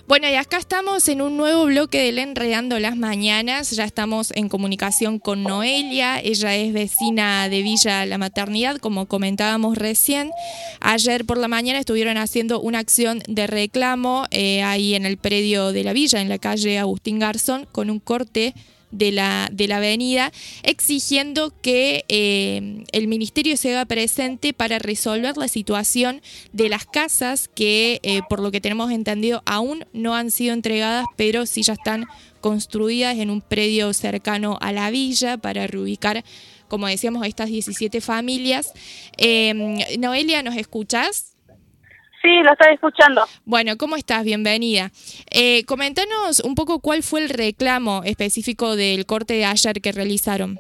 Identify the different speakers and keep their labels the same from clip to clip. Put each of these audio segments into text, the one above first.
Speaker 1: Bueno, y acá estamos en un nuevo bloque del Enredando las Mañanas. Ya estamos en comunicación con Noelia. Ella es vecina de Villa La Maternidad, como comentábamos recién. Ayer por la mañana estuvieron haciendo una acción de reclamo ahí en el predio de la villa, en la calle Agustín Garzón, con un corte de la avenida, exigiendo que el ministerio se haga presente para resolver la situación de las casas que, por lo que tenemos entendido, aún no han sido entregadas, pero sí ya están construidas en un predio cercano a la villa para reubicar, como decíamos, a estas 17 familias. Noelia, ¿nos escuchás?
Speaker 2: Sí, lo estoy escuchando.
Speaker 1: Bueno, ¿cómo estás? Bienvenida. Coméntanos un poco cuál fue el reclamo específico del corte de ayer que realizaron.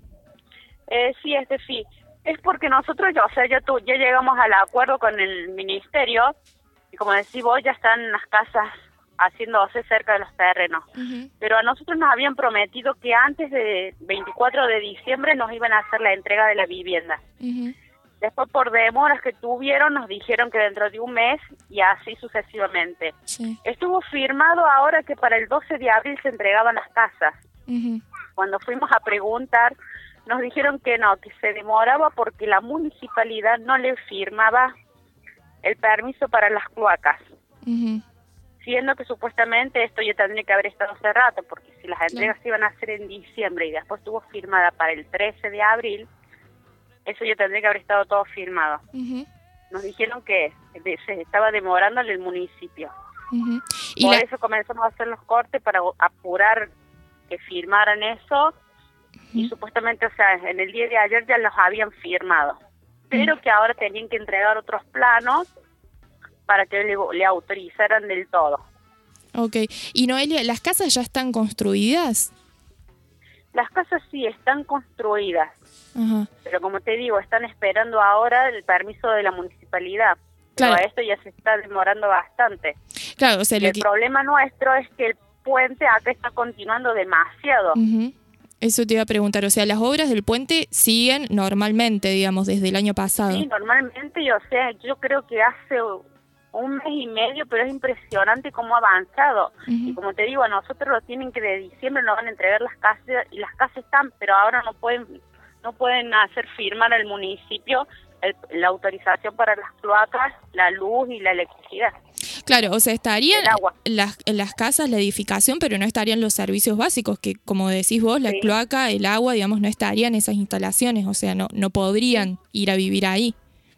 Speaker 2: Sí, es porque nosotros, ya llegamos al acuerdo con el ministerio y como decís vos, ya están las casas haciéndose cerca de los terrenos. Uh-huh. Pero a nosotros nos habían prometido que antes de 24 de diciembre nos iban a hacer la entrega de la vivienda. Uh-huh. Después, por demoras que tuvieron, nos dijeron que dentro de un mes y así sucesivamente. Sí. Estuvo firmado ahora que para el 12 de abril se entregaban las casas. Uh-huh. Cuando fuimos a preguntar, nos dijeron que no, que se demoraba porque la municipalidad no le firmaba el permiso para las cloacas. Uh-huh. Siendo que supuestamente esto ya tendría que haber estado hace rato, porque si las entregas se iban a hacer en diciembre y después estuvo firmada para el 13 de abril, eso ya tendría que haber estado todo firmado. Uh-huh. Nos dijeron que se estaba demorando en el municipio. Uh-huh. Por eso comenzamos a hacer los cortes para apurar que firmaran eso. Uh-huh. Y supuestamente, en el día de ayer ya los habían firmado. Pero que ahora tenían que entregar otros planos para que le autorizaran del todo.
Speaker 1: Ok. Y Noelia, ¿las casas ya están construidas?
Speaker 2: Las casas sí están construidas.
Speaker 1: Uh-huh.
Speaker 2: Pero como te digo, están esperando ahora el permiso de la municipalidad. Claro. Pero esto ya se está demorando bastante.
Speaker 1: Claro,
Speaker 2: el problema nuestro es que el puente acá está continuando demasiado.
Speaker 1: Uh-huh. Eso te iba a preguntar, las obras del puente siguen normalmente, digamos, desde el año pasado.
Speaker 2: Sí, normalmente, yo creo que hace un mes y medio, pero es impresionante cómo ha avanzado. Uh-huh. Y como te digo, a nosotros lo tienen que de diciembre nos van a entregar las casas, y las casas están, pero ahora no pueden hacer firmar al municipio la autorización para las cloacas, la luz y la electricidad.
Speaker 1: Claro, estarían las casas, la edificación, pero no estarían los servicios básicos, que como decís vos, la cloaca, el agua, digamos, no estarían esas instalaciones, no podrían ir a vivir ahí.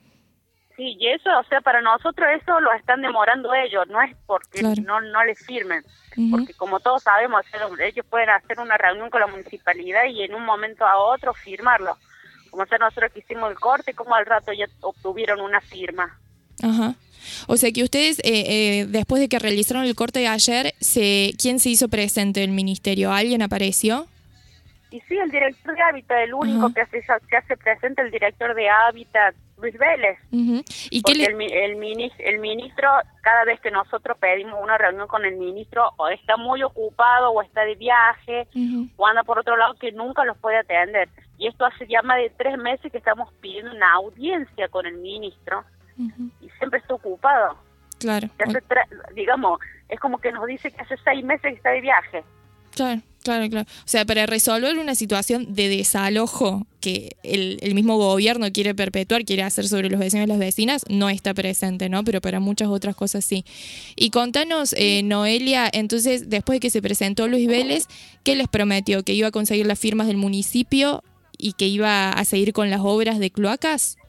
Speaker 2: Sí, y eso, para nosotros eso lo están demorando ellos, no es porque no les firmen, uh-huh. Porque como todos sabemos, ellos pueden hacer una reunión con la municipalidad y en un momento a otro firmarlo. Como nosotros que hicimos el corte, como al rato ya obtuvieron una firma.
Speaker 1: Ajá. O sea que ustedes, después de que realizaron el corte de ayer, ¿quién se hizo presente del ministerio? ¿Alguien apareció?
Speaker 2: Y sí, el director de Hábitat, el único uh-huh. que hace presente, el director de Hábitat, Luis Vélez. Uh-huh. ¿Y porque el ministro, cada vez que nosotros pedimos una reunión con el ministro, o está muy ocupado, o está de viaje, uh-huh. o anda por otro lado, que nunca los puede atender. Y esto hace ya más de 3 meses que estamos pidiendo una audiencia con el ministro, uh-huh. y siempre está ocupado.
Speaker 1: Claro.
Speaker 2: Digamos, es como que nos dice que hace 6 meses que está de viaje.
Speaker 1: Claro. Para resolver una situación de desalojo que el mismo gobierno quiere perpetuar, quiere hacer sobre los vecinos y las vecinas, no está presente, ¿no? Pero para muchas otras cosas sí. Y contanos, Noelia, entonces, después de que se presentó Luis Vélez, ¿qué les prometió? ¿Que iba a conseguir las firmas del municipio y que iba a seguir con las obras de cloacas?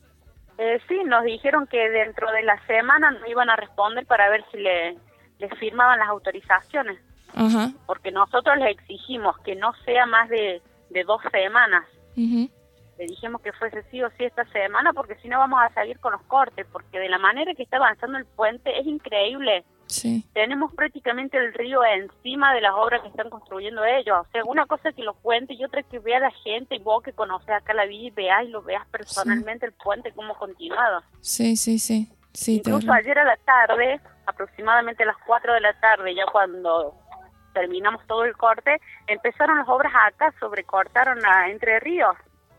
Speaker 2: Sí, nos dijeron que dentro de la semana nos iban a responder para ver si les firmaban las autorizaciones.
Speaker 1: Ajá.
Speaker 2: Porque nosotros les exigimos que no sea más de 2 semanas. Uh-huh. Le dijimos que fuese sí o sí esta semana, porque si no vamos a seguir con los cortes, porque de la manera que está avanzando el puente es increíble.
Speaker 1: Sí.
Speaker 2: Tenemos prácticamente el río encima de las obras que están construyendo ellos. Una cosa es que lo cuente y otra es que vea la gente, y vos que conoces acá la villa y veas y lo veas personalmente, sí. El puente cómo ha continuado.
Speaker 1: Sí.
Speaker 2: Incluso ayer a la tarde, aproximadamente a las 4 de la tarde, ya cuando terminamos todo el corte, empezaron las obras acá, sobrecortaron a Entre Ríos.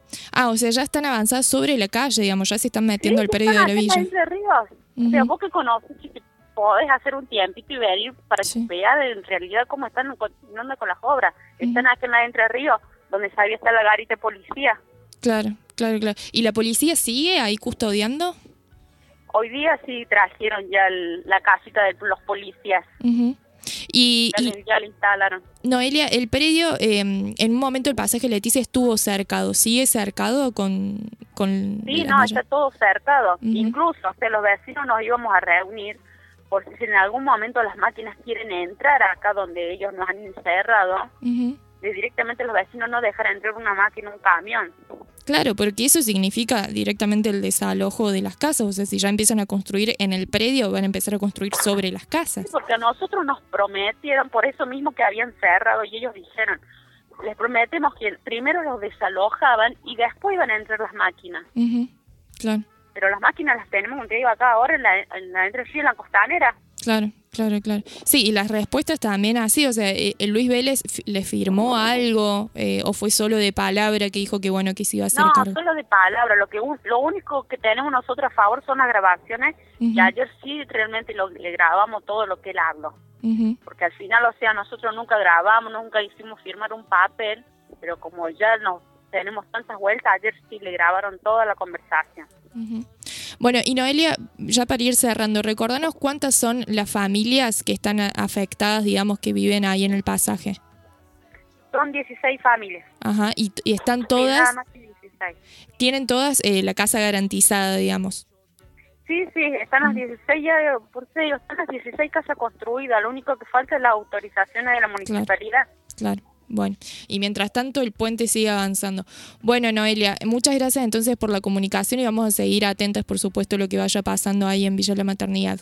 Speaker 1: Ya están avanzadas sobre la calle, digamos, ya se están metiendo al predio de la villa.
Speaker 2: Entre Ríos. Uh-huh. Vos que conoces, podés hacer un tiempito y venir para
Speaker 1: Sí.
Speaker 2: que veas en realidad cómo están continuando con las obras. Están acá en la Entre Ríos, donde sabía está la garita de policía.
Speaker 1: Claro. ¿Y la policía sigue ahí custodiando?
Speaker 2: Hoy día sí trajeron ya la casita de los policías.
Speaker 1: Ujú. Y
Speaker 2: Ya la instalaron.
Speaker 1: Noelia, el predio, en un momento el pasaje Leticia estuvo cercado. ¿Sigue cercado con
Speaker 2: Sí,
Speaker 1: las
Speaker 2: no,
Speaker 1: mallas?
Speaker 2: está todo cercado.
Speaker 1: Ujú.
Speaker 2: Incluso, los vecinos nos íbamos a reunir por si en algún momento las máquinas quieren entrar acá donde ellos nos han encerrado,
Speaker 1: Ujú.
Speaker 2: directamente los vecinos no dejan entrar una máquina, un camión.
Speaker 1: Claro, porque eso significa directamente el desalojo de las casas. O sea, si ya empiezan a construir en el predio, van a empezar a construir sobre las casas.
Speaker 2: Porque a nosotros nos prometieron, por eso mismo que habían cerrado, y ellos dijeron, les prometemos que primero los desalojaban y después iban a entrar las máquinas.
Speaker 1: Ujú. Claro.
Speaker 2: Pero las máquinas las tenemos, como te digo, acá ahora en la Entre Ríos, en la Costanera.
Speaker 1: Claro. Sí, y las respuestas también así, o sea, Luis Vélez le firmó algo o fue solo de palabra que dijo que bueno, que se iba a hacer
Speaker 2: No,
Speaker 1: cargo.
Speaker 2: solo de palabra. Lo único que tenemos nosotros a favor son las grabaciones.
Speaker 1: Ujú.
Speaker 2: Y ayer sí realmente le grabamos todo lo que él habló.
Speaker 1: Ujú.
Speaker 2: Porque al final, o sea, nosotros nunca grabamos, nunca hicimos firmar un papel, pero como ya nos tenemos tantas vueltas, ayer sí le grabaron toda la conversación.
Speaker 1: Ujú. Bueno, y Noelia, ya para ir cerrando, recordanos cuántas son las familias que están afectadas, digamos, que viven ahí en el pasaje.
Speaker 2: Son 16 familias.
Speaker 1: Ajá, y están
Speaker 2: Sí,
Speaker 1: todas,
Speaker 2: nada más que 16.
Speaker 1: tienen todas la casa garantizada, digamos.
Speaker 2: Sí, están las 16 ya, por eso digo, están las 16 casas construidas, lo único que falta es la autorización de la municipalidad.
Speaker 1: Claro. Bueno, y mientras tanto el puente sigue avanzando. Bueno, Noelia, muchas gracias entonces por la comunicación y vamos a seguir atentas, por supuesto, a lo que vaya pasando ahí en Villa La Maternidad.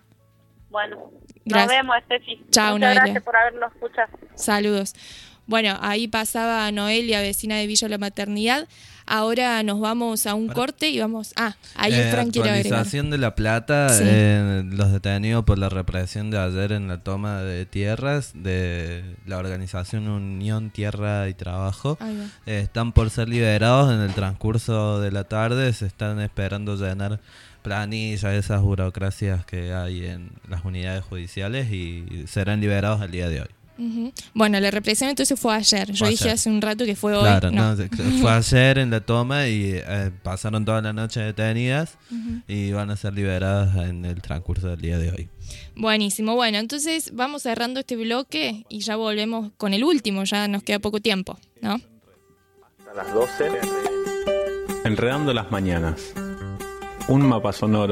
Speaker 2: Bueno,
Speaker 1: Gracias.
Speaker 2: nos vemos, Estefi.
Speaker 1: Chao,
Speaker 2: Muchas
Speaker 1: Noelia.
Speaker 2: gracias por haberlo escuchado.
Speaker 1: Saludos. Bueno, ahí pasaba Noelia, vecina de Villa La Maternidad. Ahora nos vamos a un corte y vamos... ahí Frank quiere agregar.
Speaker 3: Actualización de La Plata,
Speaker 1: Sí.
Speaker 3: los detenidos por la represión de ayer en la toma de tierras de la organización Unión Tierra y Trabajo
Speaker 1: Ahí va.
Speaker 3: están por ser liberados en el transcurso de la tarde. Se están esperando llenar planillas, esas burocracias que hay en las unidades judiciales y serán liberados el día de hoy.
Speaker 1: Ujú. Bueno, la represión entonces fue ayer. Yo
Speaker 3: Fue
Speaker 1: dije
Speaker 3: ayer.
Speaker 1: hace un rato que fue hoy.
Speaker 3: Claro,
Speaker 1: No.
Speaker 3: fue ayer en la toma y pasaron toda la noche detenidas
Speaker 1: Ujú.
Speaker 3: y van a ser liberadas en el transcurso del día de hoy.
Speaker 1: Buenísimo. Bueno, entonces vamos cerrando este bloque y ya volvemos con el último. Ya nos queda poco tiempo, ¿no?
Speaker 4: A las 12. Enredando las mañanas. Un mapa sonoro